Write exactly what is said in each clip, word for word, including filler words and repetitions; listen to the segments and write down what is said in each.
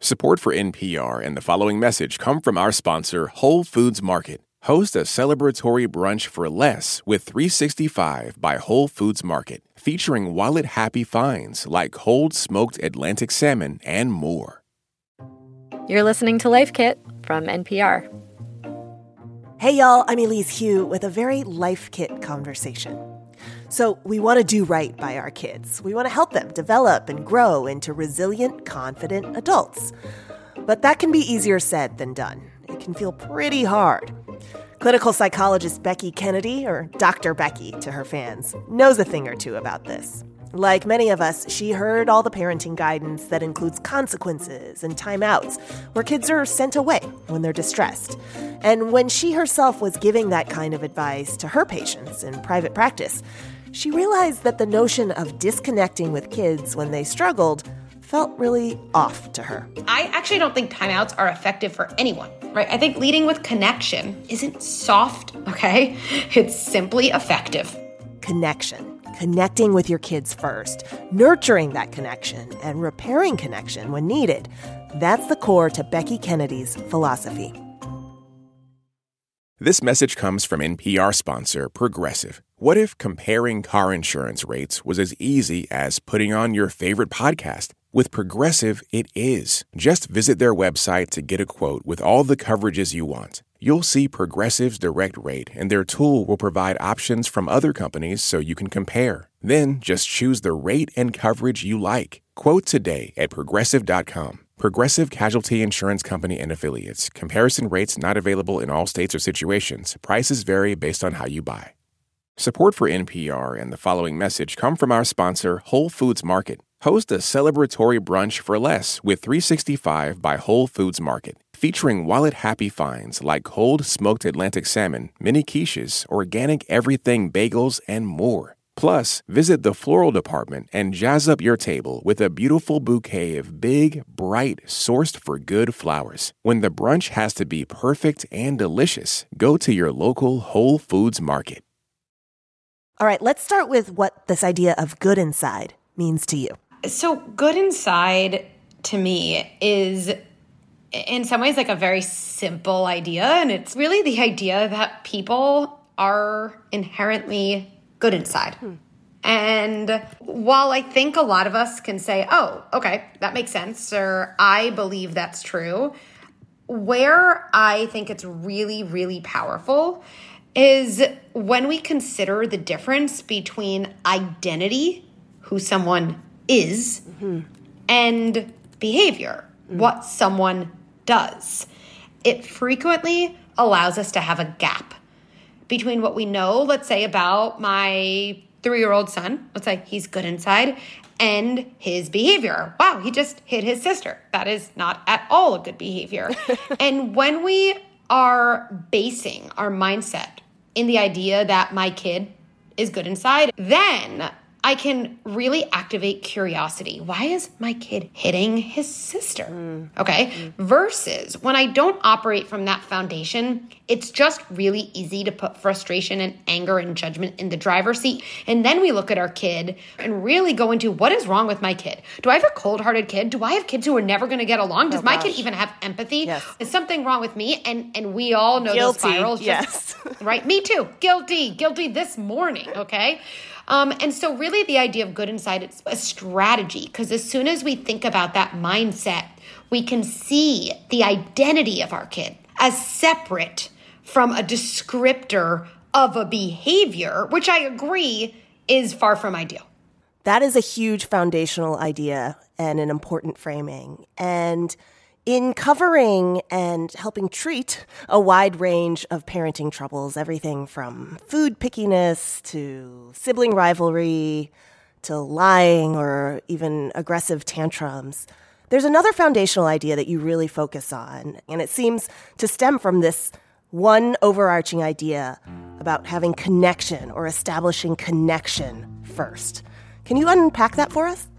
Support for N P R and the following message come from our sponsor, Whole Foods Market. Host a celebratory brunch for less with three sixty-five by Whole Foods Market, featuring wallet-happy finds like cold smoked Atlantic salmon and more. You're listening to Life Kit from N P R. Hey, y'all, I'm Elise Hu with a very Life Kit conversation. So we want to do right by our kids. We want to help them develop and grow into resilient, confident adults. But that can be easier said than done. It can feel pretty hard. Clinical psychologist Becky Kennedy, or Doctor Becky to her fans, knows a thing or two about this. Like many of us, she heard all the parenting guidance that includes consequences and timeouts, where kids are sent away when they're distressed. And when she herself was giving that kind of advice to her patients in private practice, she realized that the notion of disconnecting with kids when they struggled felt really off to her. I actually don't think timeouts are effective for anyone, right? I think leading with connection isn't soft, okay? It's simply effective. Connection. Connecting with your kids first, nurturing that connection, and repairing connection when needed. That's the core to Becky Kennedy's philosophy. This message comes from N P R sponsor Progressive. What if comparing car insurance rates was as easy as putting on your favorite podcast? With Progressive, it is. Just visit their website to get a quote with all the coverages you want. You'll see Progressive's direct rate, and their tool will provide options from other companies so you can compare. Then just choose the rate and coverage you like. Quote today at progressive dot com. Progressive Casualty Insurance Company and Affiliates. Comparison rates not available in all states or situations. Prices vary based on how you buy. Support for N P R and the following message come from our sponsor, Whole Foods Market. Host a celebratory brunch for less with three sixty-five by Whole Foods Market, featuring wallet-happy finds like cold smoked Atlantic salmon, mini quiches, organic everything bagels, and more. Plus, visit the floral department and jazz up your table with a beautiful bouquet of big, bright, sourced-for-good flowers. When the brunch has to be perfect and delicious, go to your local Whole Foods Market. All right, let's start with what this idea of good inside means to you. So good inside, to me, is in some ways like a very simple idea. And it's really the idea that people are inherently good inside. Hmm. And while I think a lot of us can say, oh, okay, that makes sense, or I believe that's true, where I think it's really, really powerful is when we consider the difference between identity, who someone is, mm-hmm. and behavior, mm-hmm. what someone does. It frequently allows us to have a gap between what we know, let's say, about my three-year-old son, let's say he's good inside, and his behavior. Wow, he just hit his sister. That is not at all a good behavior. And when we are basing our mindset in the idea that my kid is good inside, then I can really activate curiosity. Why is my kid hitting his sister? Mm. Okay. Mm. Versus when I don't operate from that foundation, it's just really easy to put frustration and anger and judgment in the driver's seat. And then we look at our kid and really go into, what is wrong with my kid? Do I have a cold-hearted kid? Do I have kids who are never going to get along? Does oh, my gosh. kid even have empathy? Yes. Is something wrong with me? And and we all know Guilty. those spirals. Just, yes. Right? Me too. Guilty. Guilty this morning. Okay. Um, and so really the idea of good inside, it's a strategy, because as soon as we think about that mindset, we can see the identity of our kid as separate from a descriptor of a behavior, which I agree is far from ideal. That is a huge foundational idea and an important framing. And in covering and helping treat a wide range of parenting troubles, everything from food pickiness to sibling rivalry to lying or even aggressive tantrums, there's another foundational idea that you really focus on, and it seems to stem from this one overarching idea about having connection or establishing connection first. Can you unpack that for us?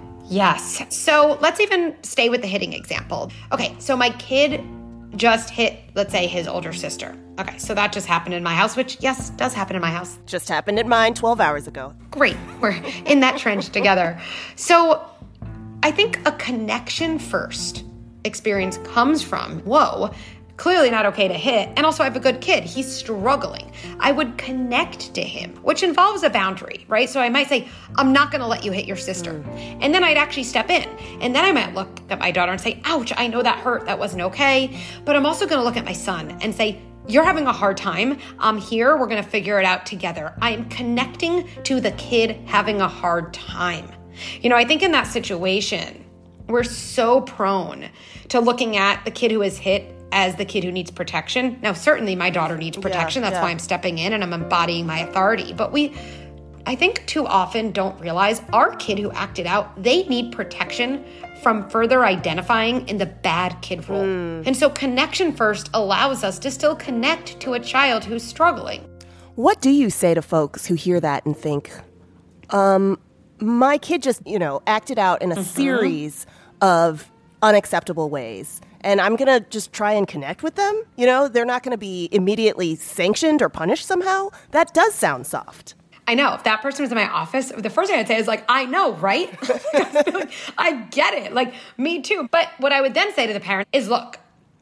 Yes. So let's even stay with the hitting example. Okay, so my kid just hit, let's say, his older sister. Okay, so that just happened in my house, which, yes, does happen in my house. Just happened in mine twelve hours ago. Great. We're in that trench together. So I think a connection first experience comes from, whoa, clearly not okay to hit. And also I have a good kid. He's struggling. I would connect to him, which involves a boundary, right? So I might say, I'm not going to let you hit your sister. Mm. And then I'd actually step in. And then I might look at my daughter and say, ouch, I know that hurt. That wasn't okay. But I'm also going to look at my son and say, you're having a hard time. I'm here. We're going to figure it out together. I am connecting to the kid having a hard time. You know, I think in that situation, we're so prone to looking at the kid who is hit as the kid who needs protection. Now, certainly my daughter needs protection. Yeah, That's yeah. why I'm stepping in and I'm embodying my authority. But we, I think too often don't realize our kid who acted out, they need protection from further identifying in the bad kid role. Mm. And so connection first allows us to still connect to a child who's struggling. What do you say to folks who hear that and think, um, my kid just, you know, acted out in a mm-hmm. series of unacceptable ways, and I'm going to just try and connect with them? You know, they're not going to be immediately sanctioned or punished somehow? That does sound soft. I know. If that person was in my office, the first thing I'd say is like, I know, right? Like, I get it. Like, me too. But what I would then say to the parent is, look,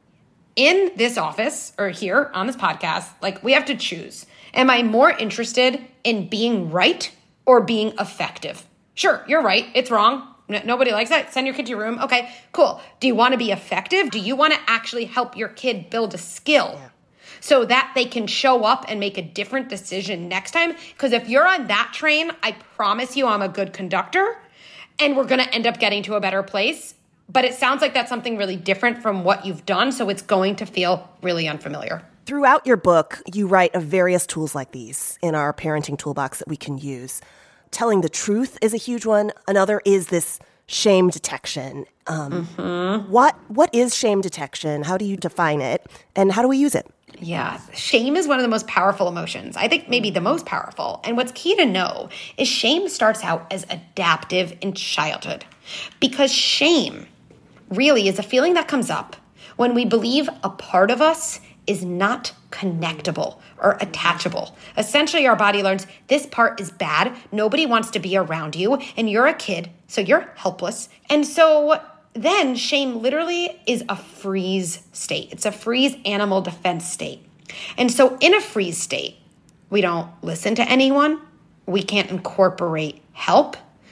in this office or here on this podcast, like, we have to choose. Am I more interested in being right or being effective? Sure, you're right. It's wrong. N- nobody likes that. Send your kid to your room. Okay, cool. Do you want to be effective? Do you want to actually help your kid build a skill? Yeah. So that they can show up and make a different decision next time? Because if you're on that train, I promise you I'm a good conductor and we're going to end up getting to a better place. But it sounds like that's something really different from what you've done, so it's going to feel really unfamiliar. Throughout your book, you write of various tools like these in our parenting toolbox that we can use. Telling the truth is a huge one. Another is this shame detection. Um, mm-hmm. What What is shame detection? How do you define it? And how do we use it? Yeah, shame is one of the most powerful emotions. I think maybe the most powerful. And what's key to know is shame starts out as adaptive in childhood. Because shame really is a feeling that comes up when we believe a part of us is not connectable or attachable. Essentially, our body learns this part is bad. Nobody wants to be around you. And you're a kid, so you're helpless. And so then shame literally is a freeze state. It's a freeze animal defense state. And so in a freeze state, we don't listen to anyone. We can't incorporate help.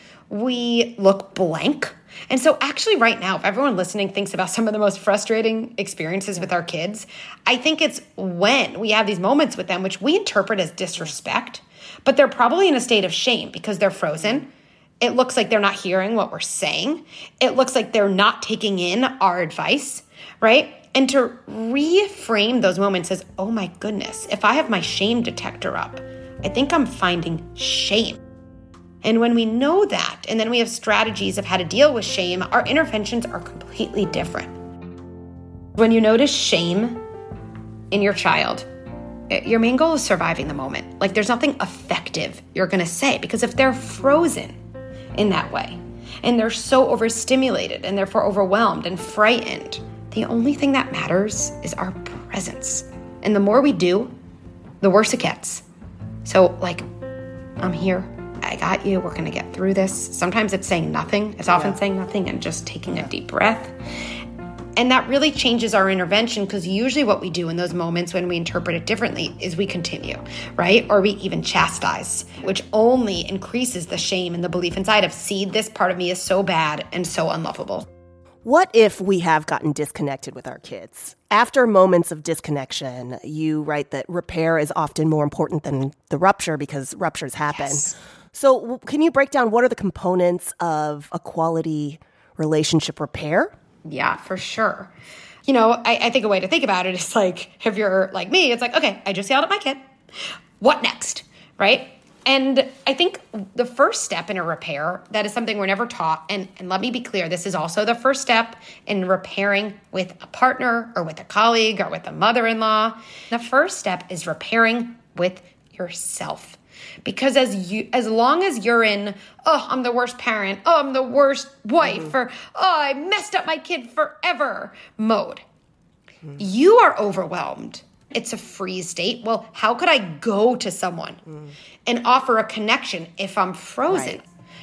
We look blank. And so actually right now, if everyone listening thinks about some of the most frustrating experiences with our kids, I think it's when we have these moments with them, which we interpret as disrespect, but they're probably in a state of shame because they're frozen. It looks like they're not hearing what we're saying. It looks like they're not taking in our advice, right? And to reframe those moments as, oh my goodness, if I have my shame detector up, I think I'm finding shame. And when we know that, and then we have strategies of how to deal with shame, our interventions are completely different. When you notice shame in your child, your main goal is surviving the moment. Like there's nothing effective you're going to say, because if they're frozen in that way, and they're so overstimulated and therefore overwhelmed and frightened, the only thing that matters is our presence. And the more we do, the worse it gets. So like, I'm here. I got you. We're going to get through this. Sometimes it's saying nothing. It's often yeah. saying nothing and just taking yeah. a deep breath. And that really changes our intervention, because usually what we do in those moments when we interpret it differently is we continue, right? Or we even chastise, which only increases the shame and the belief inside of, see, this part of me is so bad and so unlovable. What if we have gotten disconnected with our kids? After moments of disconnection, you write that repair is often more important than the rupture because ruptures happen. Yes. So can you break down what are the components of a quality relationship repair? Yeah, for sure. You know, I, I think a way to think about it is like, if you're like me, it's like, okay, I just yelled at my kid. What next, right? And I think the first step in a repair, that is something we're never taught. And, and let me be clear, this is also the first step in repairing with a partner or with a colleague or with a mother-in-law. The first step is repairing with yourself. Because as you, as long as you're in, oh, I'm the worst parent, oh, I'm the worst wife, mm. or oh, I messed up my kid forever mode, mm. you are overwhelmed. It's a freeze state. Well, how could I go to someone mm. and offer a connection if I'm frozen? Right.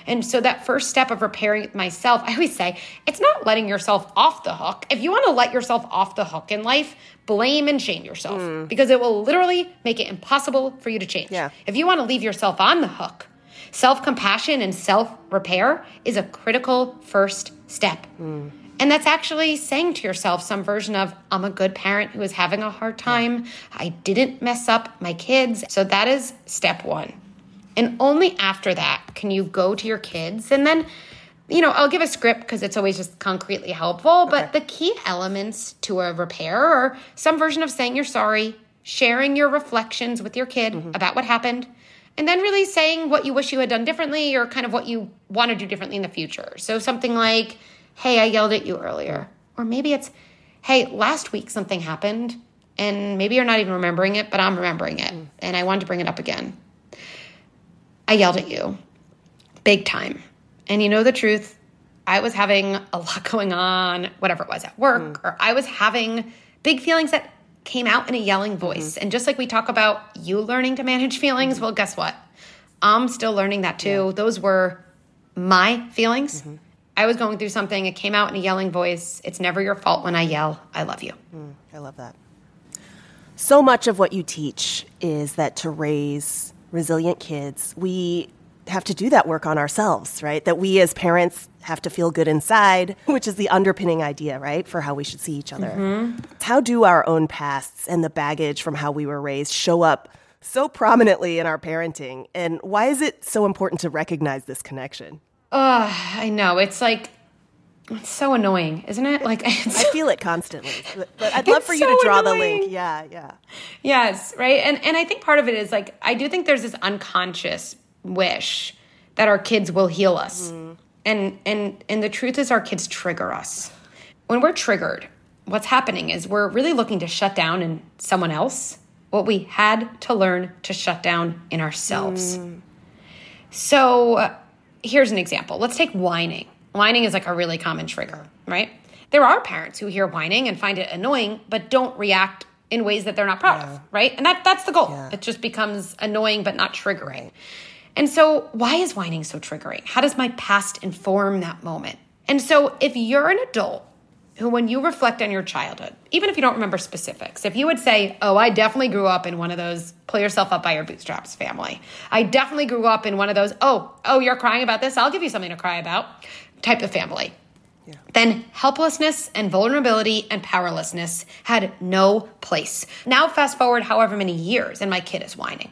And so that first step of repairing myself, I always say, it's not letting yourself off the hook. If you want to let yourself off the hook in life, blame and shame yourself mm. because it will literally make it impossible for you to change. Yeah. If you want to leave yourself on the hook, self-compassion and self-repair is a critical first step. Mm. And that's actually saying to yourself some version of, I'm a good parent who is having a hard time. I didn't mess up my kids. So that is step one. And only after that can you go to your kids. And then, you know, I'll give a script because it's always just concretely helpful. But okay. the key elements to a repair are some version of saying you're sorry, sharing your reflections with your kid mm-hmm. about what happened, and then really saying what you wish you had done differently or kind of what you want to do differently in the future. So something like, hey, I yelled at you earlier. Or maybe it's, hey, last week something happened and maybe you're not even remembering it, but I'm remembering it. Mm. And I wanted to bring it up again. I yelled at you big time. And you know the truth, I was having a lot going on, whatever it was at work, mm. or I was having big feelings that came out in a yelling voice. Mm-hmm. And just like we talk about you learning to manage feelings, mm-hmm. well, guess what? I'm still learning that too. Yeah. Those were my feelings. Mm-hmm. I was going through something. It came out in a yelling voice. It's never your fault when I yell, I love you. Mm, I love that. So much of what you teach is that to raise resilient kids, we have to do that work on ourselves, right? That we as parents have to feel good inside, which is the underpinning idea, right, for how we should see each other. Mm-hmm. How do our own pasts and the baggage from how we were raised show up so prominently in our parenting? And why is it so important to recognize this connection? Oh, I know. It's like, it's so annoying, isn't it? Like I feel it constantly, but, but I'd love for you so to draw annoying. the link. Yeah, yeah. Yes, right. And and I think part of it is like, I do think there's this unconscious wish that our kids will heal us. Mm. And and and the truth is our kids trigger us. When we're triggered, what's happening is we're really looking to shut down in someone else what we had to learn to shut down in ourselves. Mm. So uh, here's an example. Let's take whining. Whining is like a really common trigger, right? There are parents who hear whining and find it annoying, but don't react in ways that they're not proud yeah. of, right? And that that's the goal. Yeah. It just becomes annoying but not triggering. Right. And so why is whining so triggering? How does my past inform that moment? And so if you're an adult who, when you reflect on your childhood, even if you don't remember specifics, if you would say, oh, I definitely grew up in one of those pull yourself up by your bootstraps family. I definitely grew up in one of those, oh, oh, you're crying about this? I'll give you something to cry about type of family. Yeah. Then helplessness and vulnerability and powerlessness had no place. Now fast forward however many years and my kid is whining.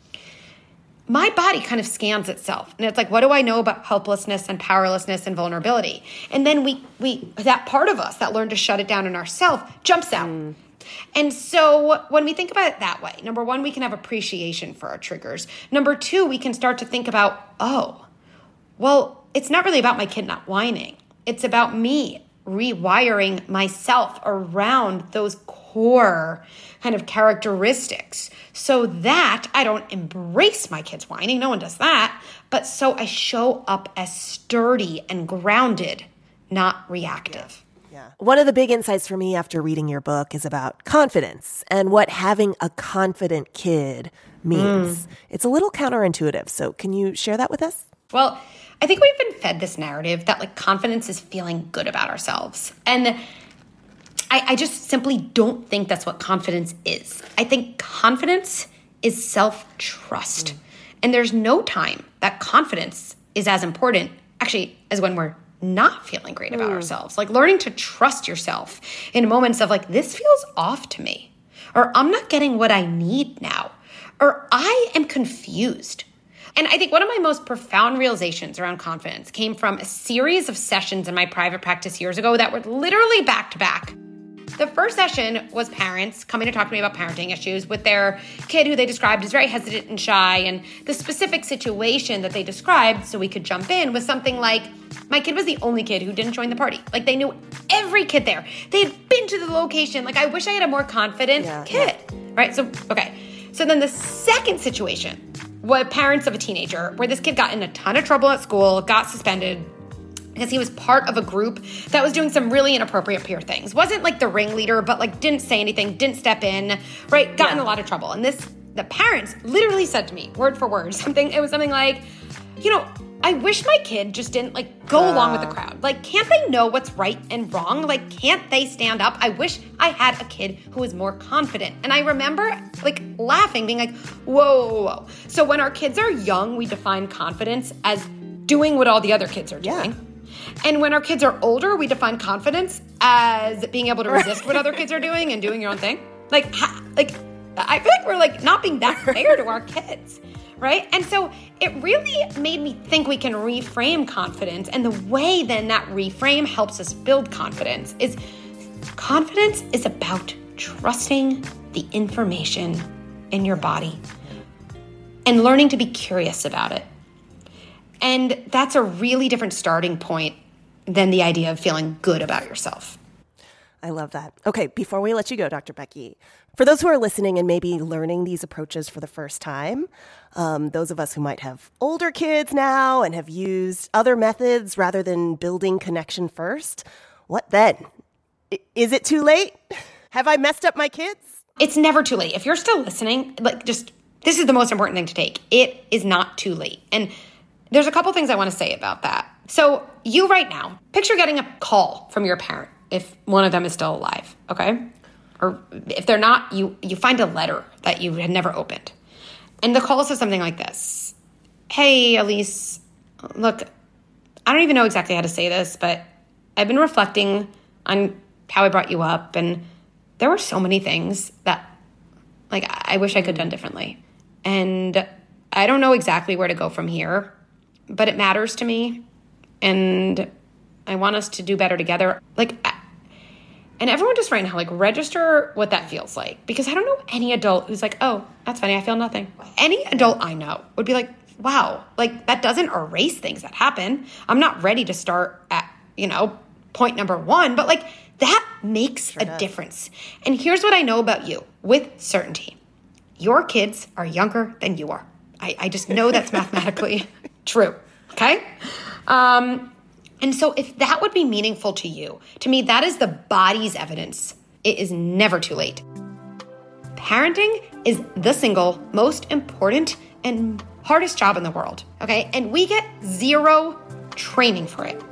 My body kind of scans itself. And it's like, what do I know about helplessness and powerlessness and vulnerability? And then we, we that part of us that learned to shut it down in ourselves jumps out. Mm. And so when we think about it that way, number one, we can have appreciation for our triggers. Number two, we can start to think about, oh, well, it's not really about my kid not whining. It's about me rewiring myself around those core kind of characteristics so that I don't embrace my kids whining. No one does that. But so I show up as sturdy and grounded, not reactive. Yeah. Yeah. One of the big insights for me after reading your book is about confidence and what having a confident kid means. Mm. It's a little counterintuitive. So can you share that with us? Well, I think we've been fed this narrative that like confidence is feeling good about ourselves. And I, I just simply don't think that's what confidence is. I think confidence is self-trust. Mm. And there's no time that confidence is as important, actually, as when we're not feeling great about mm. ourselves. Like learning to trust yourself in moments of like, this feels off to me, or I'm not getting what I need now, or I am confused. And I think one of my most profound realizations around confidence came from a series of sessions in my private practice years ago that were literally back to back. The first session was parents coming to talk to me about parenting issues with their kid who they described as very hesitant and shy. And the specific situation that they described, so we could jump in, was something like, my kid was the only kid who didn't join the party. Like they knew every kid there. They had been to the location. Like I wish I had a more confident yeah, kid, yeah. right? So, okay. So then the second situation was parents of a teenager where this kid got in a ton of trouble at school, got suspended, because he was part of a group that was doing some really inappropriate peer things. Wasn't like the ringleader, but like didn't say anything, didn't step in, right? Got yeah. in a lot of trouble. And this, the parents literally said to me, word for word, something, it was something like, you know, I wish my kid just didn't like go uh, along with the crowd. Like, can't they know what's right and wrong? Like, can't they stand up? I wish I had a kid who was more confident. And I remember like laughing, being like, whoa, whoa, whoa. So when our kids are young, we define confidence as doing what all the other kids are doing. Yeah. And when our kids are older, we define confidence as being able to resist what other kids are doing and doing your own thing. Like, ha- like I feel like we're like not being that fair to our kids. Right? And so it really made me think we can reframe confidence. And the way then that reframe helps us build confidence is confidence is about trusting the information in your body and learning to be curious about it. And that's a really different starting point than the idea of feeling good about yourself. I love that. Okay, before we let you go, Doctor Becky, for those who are listening and maybe learning these approaches for the first time, um, those of us who might have older kids now and have used other methods rather than building connection first, what then? I- is it too late? Have I messed up my kids? It's never too late. If you're still listening, like just this is the most important thing to take. It is not too late. And there's a couple things I want to say about that. So you right now, picture getting a call from your parent if one of them is still alive, okay? Or if they're not, you you find a letter that you had never opened. And the call says something like this. Hey, Elise, look, I don't even know exactly how to say this, but I've been reflecting on how I brought you up, and there were so many things that, like, I wish I could have done differently. And I don't know exactly where to go from here, but it matters to me, and I want us to do better together. Like, and everyone just right now, like, register what that feels like. Because I don't know any adult who's like, oh, that's funny, I feel nothing. Any adult I know would be like, wow, like, that doesn't erase things that happen. I'm not ready to start at, you know, point number one, but, like, that makes sure a does. difference. And here's what I know about you with certainty. Your kids are younger than you are. I, I just know that's mathematically true, okay? Um... And so if that would be meaningful to you, to me, that is the body's evidence. It is never too late. Parenting is the single most important and hardest job in the world, okay? And we get zero training for it.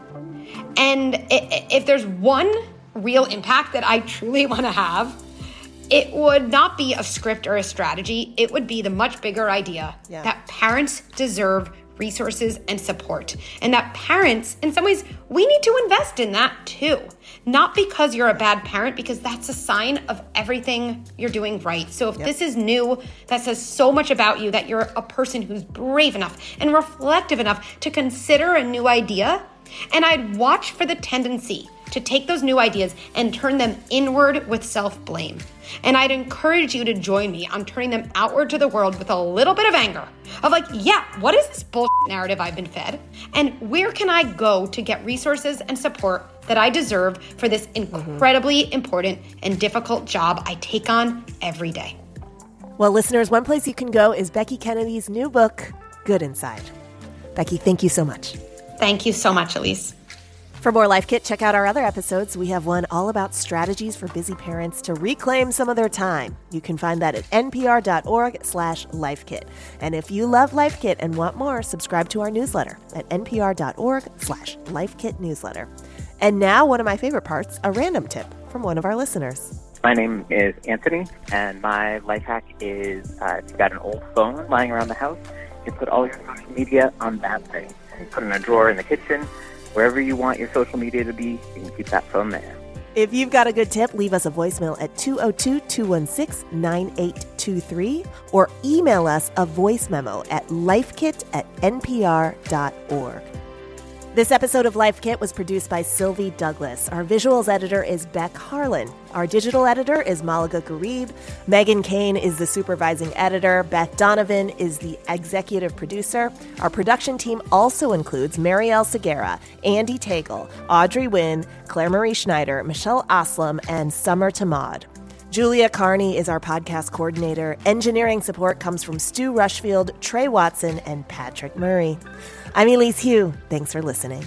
And if there's one real impact that I truly want to have, it would not be a script or a strategy. It would be the much bigger idea yeah. that parents deserve resources and support. And that parents, in some ways, we need to invest in that too. Not because you're a bad parent, because that's a sign of everything you're doing right. So if yep. this is new, that says so much about you that you're a person who's brave enough and reflective enough to consider a new idea. And I'd watch for the tendency to take those new ideas and turn them inward with self-blame. And I'd encourage you to join me on turning them outward to the world with a little bit of anger of like, yeah, what is this bullshit narrative I've been fed? And where can I go to get resources and support that I deserve for this incredibly mm-hmm. important and difficult job I take on every day? Well, listeners, one place you can go is Becky Kennedy's new book, Good Inside. Becky, thank you so much. Thank you so much, Elise. For more Life Kit, check out our other episodes. We have one all about strategies for busy parents to reclaim some of their time. You can find that at npr.org slash lifekit. And if you love Life Kit and want more, subscribe to our newsletter at npr.org slash lifekit newsletter. And now, one of my favorite parts, a random tip from one of our listeners. My name is Anthony, and my life hack is uh, if you've got an old phone lying around the house, you put all your social media on that thing. You put it in a drawer in the kitchen. Wherever you want your social media to be, you can keep that phone there. If you've got a good tip, leave us a voicemail at two oh two, two one six, nine eight two three or email us a voice memo at lifekit at npr dot org. This episode of Life Kit was produced by Sylvie Douglas. Our visuals editor is Beck Harlan. Our digital editor is Malaga Garib. Megan Kane is the supervising editor. Beth Donovan is the executive producer. Our production team also includes Marielle Segura, Andy Tagle, Audrey Wynn, Claire Marie Schneider, Michelle Aslam, and Summer Tamad. Julia Carney is our podcast coordinator. Engineering support comes from Stu Rushfield, Trey Watson, and Patrick Murray. I'm Elise Hu. Thanks for listening.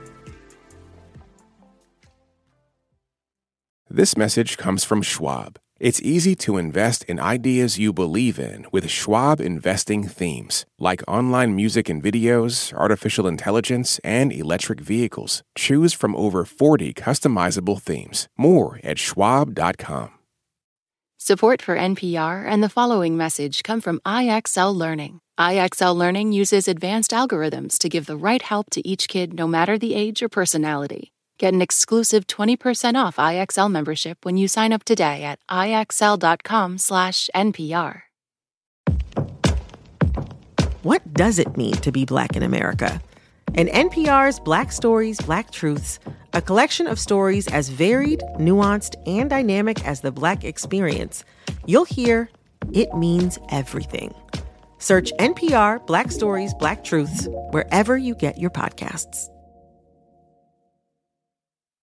This message comes from Schwab. It's easy to invest in ideas you believe in with Schwab Investing Themes, like online music and videos, artificial intelligence, and electric vehicles. Choose from over forty customizable themes. More at schwab dot com. Support for N P R and the following message come from I X L Learning. I X L Learning uses advanced algorithms to give the right help to each kid, no matter the age or personality. Get an exclusive twenty percent off I X L membership when you sign up today at ixl.com slash NPR. What does it mean to be Black in America? In N P R's Black Stories, Black Truths, a collection of stories as varied, nuanced, and dynamic as the Black experience, you'll hear it means everything. Search N P R Black Stories, Black Truths wherever you get your podcasts.